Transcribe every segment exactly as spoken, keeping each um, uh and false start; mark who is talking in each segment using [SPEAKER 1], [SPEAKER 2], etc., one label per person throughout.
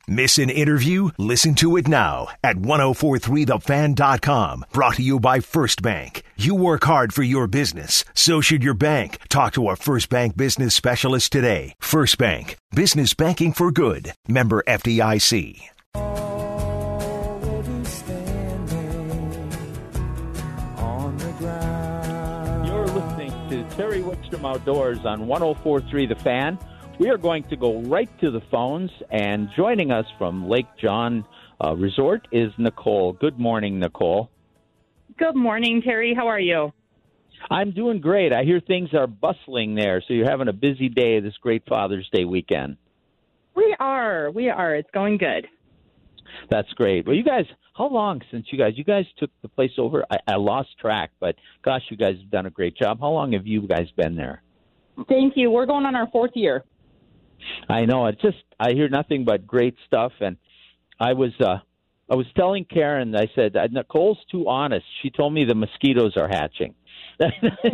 [SPEAKER 1] Miss an interview? Listen to it now at ten forty-three the fan dot com. Brought to you by First Bank. You work hard for your business. So should your bank. Talk to a First Bank business specialist today. First Bank. Business banking for good. Member F D I C.
[SPEAKER 2] You're listening to Terry Wickstrom Outdoors on ten forty-three The Fan. We are going to go right to the phones, and joining us from Lake John uh, Resort is Nicole. Good morning, Nicole.
[SPEAKER 3] Good morning, Terry. How are you?
[SPEAKER 2] I'm doing great. I hear things are bustling there, so you're having a busy day this great Father's Day weekend.
[SPEAKER 3] We are. We are. It's going good.
[SPEAKER 2] That's great. Well, you guys, how long since you guys, you guys took the place over? I, I lost track, but gosh, you guys have done a great job. How long have you guys been there?
[SPEAKER 3] Thank you. We're going on our fourth year.
[SPEAKER 2] I know. It's just, I hear nothing but great stuff. And I was, uh, I was telling Karen, I said, Nicole's too honest. She told me the mosquitoes are hatching.
[SPEAKER 3] I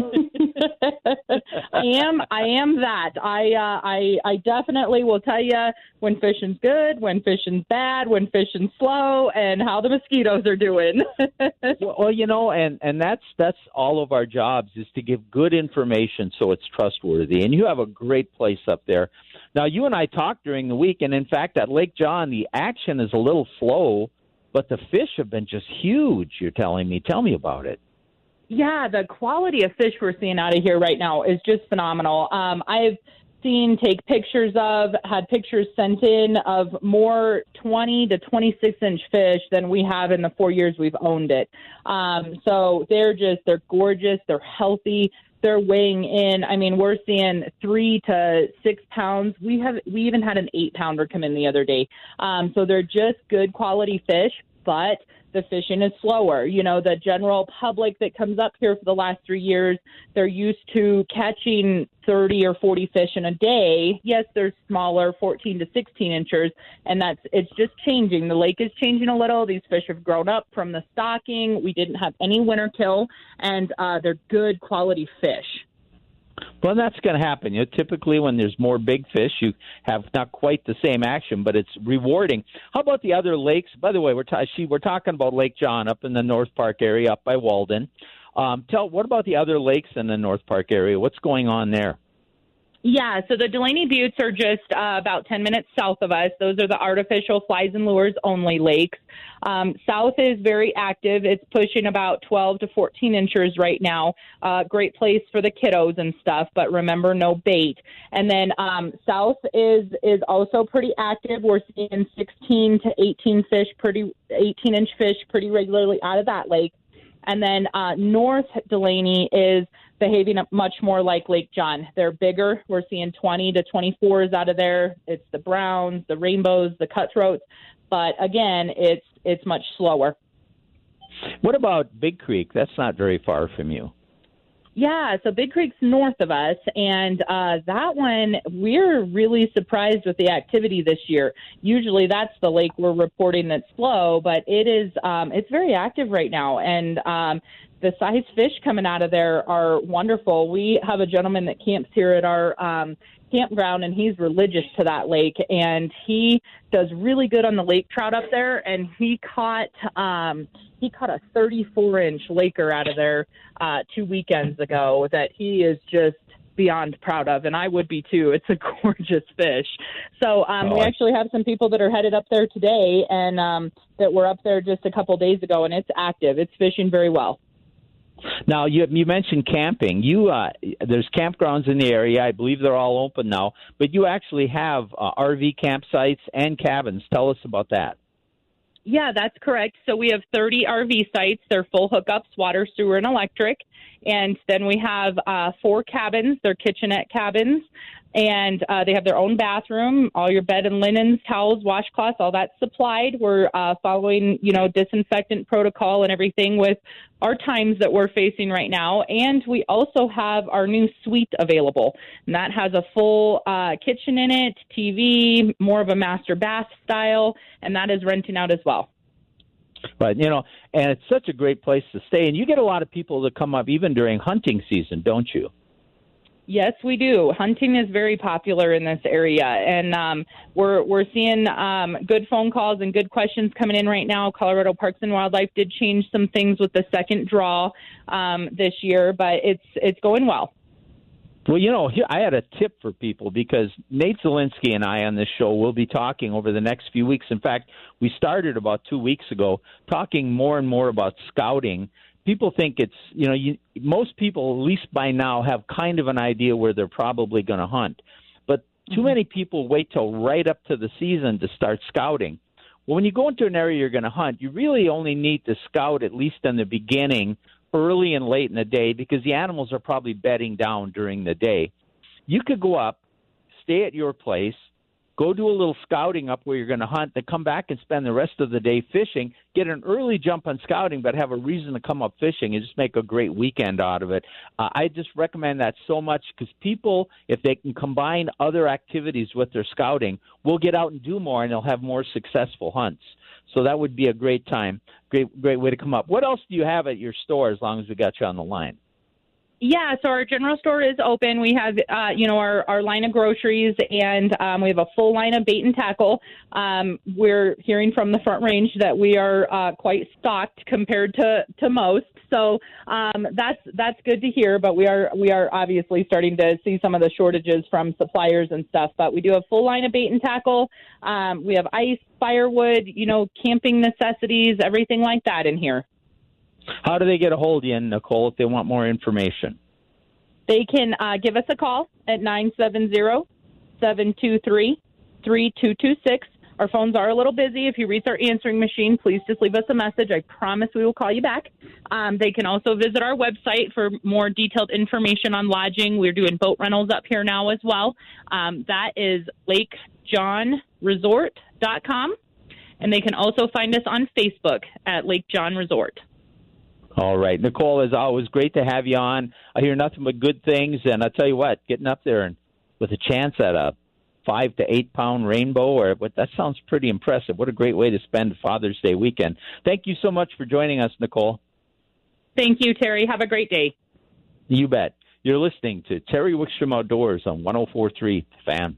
[SPEAKER 3] am. I am that. I. Uh, I. I definitely will tell you when fishing's good, when fishing's bad, when fishing's slow, and how the mosquitoes are doing.
[SPEAKER 2] well, well, you know, and and that's that's all of our jobs is to give good information so it's trustworthy. And you have a great place up there. Now, you and I talked during the week, and in fact, at Lake John, the action is a little slow, but the fish have been just huge. You're telling me. Tell me about it.
[SPEAKER 3] Yeah, the quality of fish we're seeing out of here right now is just phenomenal. Um, I've seen, take pictures of, had pictures sent in of more twenty to twenty-six inch fish than we have in the four years we've owned it. Um, so they're just, they're gorgeous, they're healthy, they're weighing in. I mean, we're seeing three to six pounds. We have, we even had an eight pounder come in the other day. Um, so they're just good quality fish, but the fishing is slower. You know, the general public that comes up here for the last three years, they're used to catching thirty or forty fish in a day. Yes, they're smaller, fourteen to sixteen inches, and that's, it's just changing. The lake is changing a little. These fish have grown up from the stocking. We didn't have any winter kill, and uh, they're good quality fish.
[SPEAKER 2] Well, that's going to happen. You know, typically when there's more big fish, you have not quite the same action, but it's rewarding. How about the other lakes? By the way, we're ta- she, we're talking about Lake John up in the North Park area, up by Walden. Um, tell what about the other lakes in the North Park area? What's going on there?
[SPEAKER 3] Yeah, so the Delaney Buttes are just uh, about ten minutes south of us. Those are the artificial flies and lures only lakes. Um, south is very active. It's pushing about twelve to fourteen inches right now. Uh, great place for the kiddos and stuff, but remember, no bait. And then um, south is is also pretty active. We're seeing sixteen to eighteen fish, pretty eighteen inch fish pretty regularly out of that lake. And then uh, North Delaney is behaving much more like Lake John. They're bigger. We're seeing twenty to twenty-fours out of there. It's the browns, the rainbows, the cutthroats. But again, it's it's much slower.
[SPEAKER 2] What about Big Creek? That's not very far from you.
[SPEAKER 3] Yeah, so Big Creek's north of us, and uh, that one, we're really surprised with the activity this year. Usually that's the lake we're reporting that's slow, but it is, um, it's very active right now, and um, the size fish coming out of there are wonderful. We have a gentleman that camps here at our um, campground, and he's religious to that lake, and he does really good on the lake trout up there, and he caught um, he caught a thirty-four inch laker out of there uh, two weekends ago that he is just beyond proud of, and I would be too. It's a gorgeous fish. So um,
[SPEAKER 2] oh,
[SPEAKER 3] we actually have some people that are headed up there today, and um, that were up there just a couple days ago, and it's active. It's fishing very well.
[SPEAKER 2] Now, you you mentioned camping. You uh, there's campgrounds in the area. I believe they're all open now. But you actually have uh, R V campsites and cabins. Tell us about that.
[SPEAKER 3] Yeah, that's correct. So we have thirty R V sites. They're full hookups, water, sewer, and electric. And then we have uh, four cabins. They're kitchenette cabins. And uh, they have their own bathroom, all your bed and linens, towels, washcloths, all that's supplied. We're uh, following, you know, disinfectant protocol and everything with our times that we're facing right now. And we also have our new suite available. And that has a full uh, kitchen in it, T V, more of a master bath style, and that is renting out as well.
[SPEAKER 2] But, you know, and it's such a great place to stay. And you get a lot of people that come up even during hunting season, don't you?
[SPEAKER 3] Yes, we do. Hunting is very popular in this area, and um, we're we're seeing um, good phone calls and good questions coming in right now. Colorado Parks and Wildlife did change some things with the second draw um, this year, but it's it's going well.
[SPEAKER 2] Well, you know, here, I had a tip for people because Nate Zielinski and I on this show will be talking over the next few weeks. In fact, we started about two weeks ago talking more and more about scouting. People think it's, you know, you, most people, at least by now, have kind of an idea where they're probably going to hunt. But too mm-hmm. many people wait till right up to the season to start scouting. Well, when you go into an area you're going to hunt, you really only need to scout at least in the beginning, early and late in the day, because the animals are probably bedding down during the day. You could go up, stay at your place, go do a little scouting up where you're going to hunt, then come back and spend the rest of the day fishing, get an early jump on scouting, but have a reason to come up fishing and just make a great weekend out of it. Uh, I just recommend that so much because people, if they can combine other activities with their scouting, will get out and do more and they'll have more successful hunts. So that would be a great time, great great way to come up. What else do you have at your store as long as we got you on the line?
[SPEAKER 3] Yeah, so our general store is open. We have, uh, you know, our, our line of groceries, and um, we have a full line of bait and tackle. Um, we're hearing from the Front Range that we are uh, quite stocked compared to, to most. So um, that's that's good to hear. But we are we are obviously starting to see some of the shortages from suppliers and stuff. But we do have full line of bait and tackle. Um, we have ice, firewood, you know, camping necessities, everything like that in here.
[SPEAKER 2] How do they get a hold of you, Nicole, if they want more information?
[SPEAKER 3] They can uh, give us a call at nine seven zero, seven two three, three two two six. Our phones are a little busy. If you reach our answering machine, please just leave us a message. I promise we will call you back. Um, they can also visit our website for more detailed information on lodging. We're doing boat rentals up here now as well. Um, that is lake john resort dot com. And they can also find us on Facebook at Lake John Resort.
[SPEAKER 2] All right. Nicole, as always, great to have you on. I hear nothing but good things, and I'll tell you what, getting up there and with a chance at a five to eight pound rainbow, or what, that sounds pretty impressive. What a great way to spend Father's Day weekend. Thank you so much for joining us, Nicole.
[SPEAKER 3] Thank you, Terry. Have a great day.
[SPEAKER 2] You bet. You're listening to Terry Wickstrom Outdoors on one oh four point three Fan.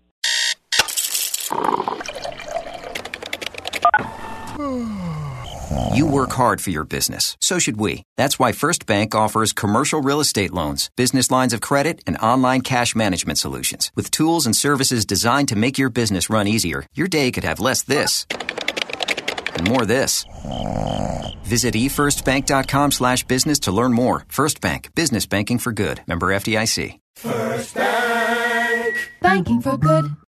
[SPEAKER 4] You work hard for your business. So should we. That's why First Bank offers commercial real estate loans, business lines of credit, and online cash management solutions. With tools and services designed to make your business run easier, your day could have less this and more this. Visit e first bank dot com slash business to learn more. First Bank. Business banking for good. Member F D I C.
[SPEAKER 5] First Bank. Banking for good.